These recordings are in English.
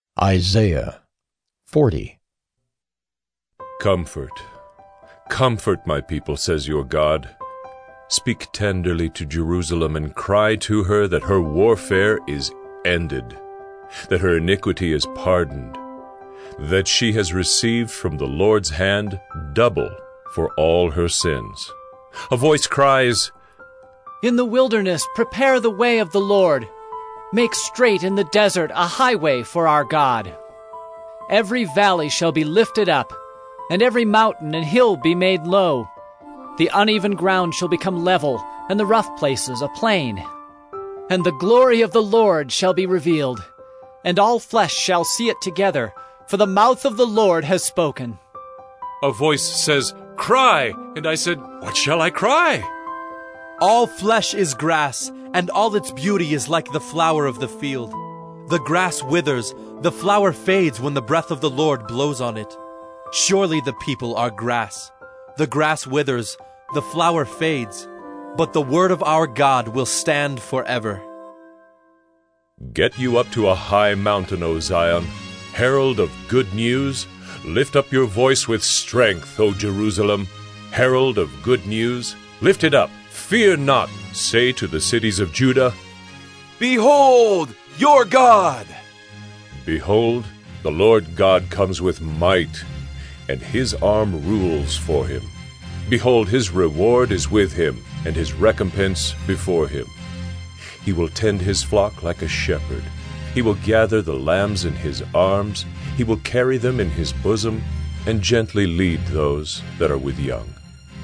Isaiah 40. Comfort, comfort my people, says your God. Speak tenderly to Jerusalem and cry to her that her warfare is ended, that her iniquity is pardoned, that she has received from the Lord's hand double for all her sins. A voice cries, "In the wilderness prepare the way of the Lord. Make straight in the desert a highway for our God. Every valley shall be lifted up, and every mountain and hill be made low. The uneven ground shall become level, and the rough places a plain. And the glory of the Lord shall be revealed, and all flesh shall see it together, for the mouth of the Lord has spoken." A voice says, "Cry!" And I said, "What shall I cry?" All flesh is grass, and all its beauty is like the flower of the field. The grass withers, the flower fades when the breath of the Lord blows on it. Surely the people are grass. The grass withers, the flower fades, but the word of our God will stand forever. Get you up to a high mountain, O Zion, herald of good news. Lift up your voice with strength, O Jerusalem, herald of good news. Lift it up, fear not. Say to the cities of Judah, "Behold, your God!" Behold, the Lord God comes with might, and his arm rules for him. Behold, his reward is with him, and his recompense before him. He will tend his flock like a shepherd. He will gather the lambs in his arms. He will carry them in his bosom, and gently lead those that are with young.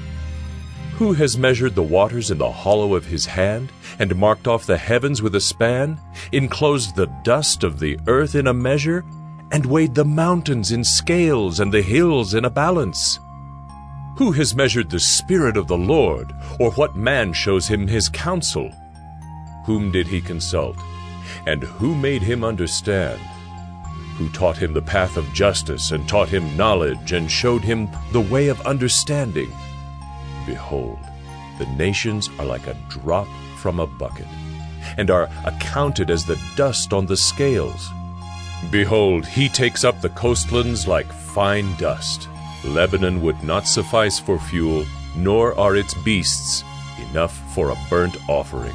Who has measured the waters in the hollow of his hand, and marked off the heavens with a span, enclosed the dust of the earth in a measure, and weighed the mountains in scales and the hills in a balance? Who has measured the Spirit of the Lord, or what man shows him his counsel? Whom did he consult, and who made him understand? Who taught him the path of justice, and taught him knowledge, and showed him the way of understanding? Behold, the nations are like a drop from a bucket, and are accounted as the dust on the scales. Behold, he takes up the coastlands like fine dust. Lebanon would not suffice for fuel, nor are its beasts enough for a burnt offering.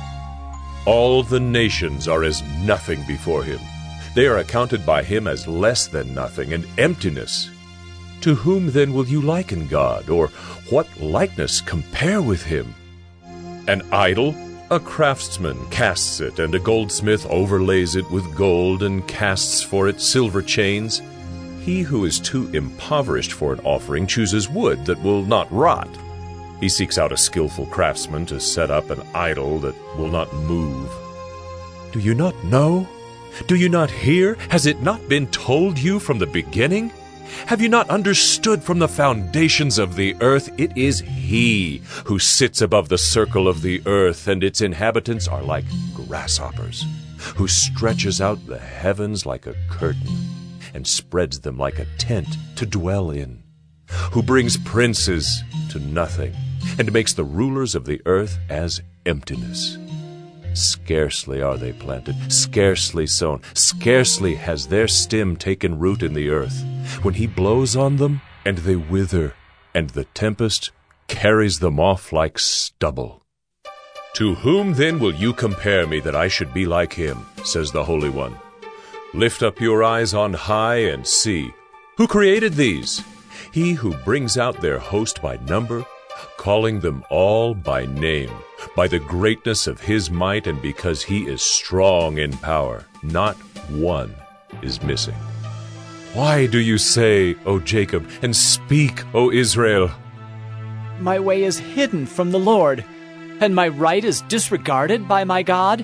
All the nations are as nothing before him. They are accounted by him as less than nothing, and emptiness. To whom then will you liken God, or what likeness compare with him? An idol? A craftsman casts it, and a goldsmith overlays it with gold, and casts for it silver chains. He who is too impoverished for an offering chooses wood that will not rot. He seeks out a skillful craftsman to set up an idol that will not move. Do you not know? Do you not hear? Has it not been told you from the beginning? Have you not understood from the foundations of the earth? It is he who sits above the circle of the earth, and its inhabitants are like grasshoppers, who stretches out the heavens like a curtain, and spreads them like a tent to dwell in, who brings princes to nothing, and makes the rulers of the earth as emptiness. Scarcely are they planted, scarcely sown, scarcely has their stem taken root in the earth, when he blows on them, and they wither, and the tempest carries them off like stubble. To whom then will you compare me that I should be like him, says the Holy One? Lift up your eyes on high and see. Who created these? He who brings out their host by number, calling them all by name, by the greatness of his might, and because he is strong in power, not one is missing. Why do you say, O Jacob, and speak, O Israel? My way is hidden from the Lord, and my right is disregarded by my God.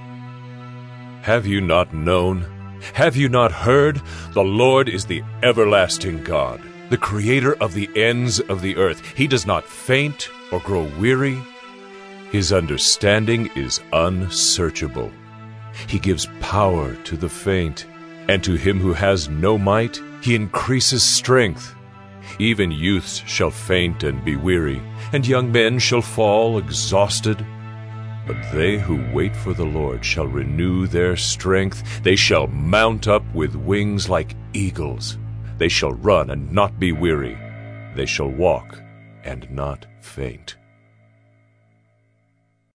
Have you not known? Have you not heard? The Lord is the everlasting God, the creator of the ends of the earth. He does not faint or grow weary. His understanding is unsearchable. He gives power to the faint, and to him who has no might, he increases strength. Even youths shall faint and be weary, and young men shall fall exhausted. But they who wait for the Lord shall renew their strength. They shall mount up with wings like eagles. They shall run and not be weary. They shall walk and not faint.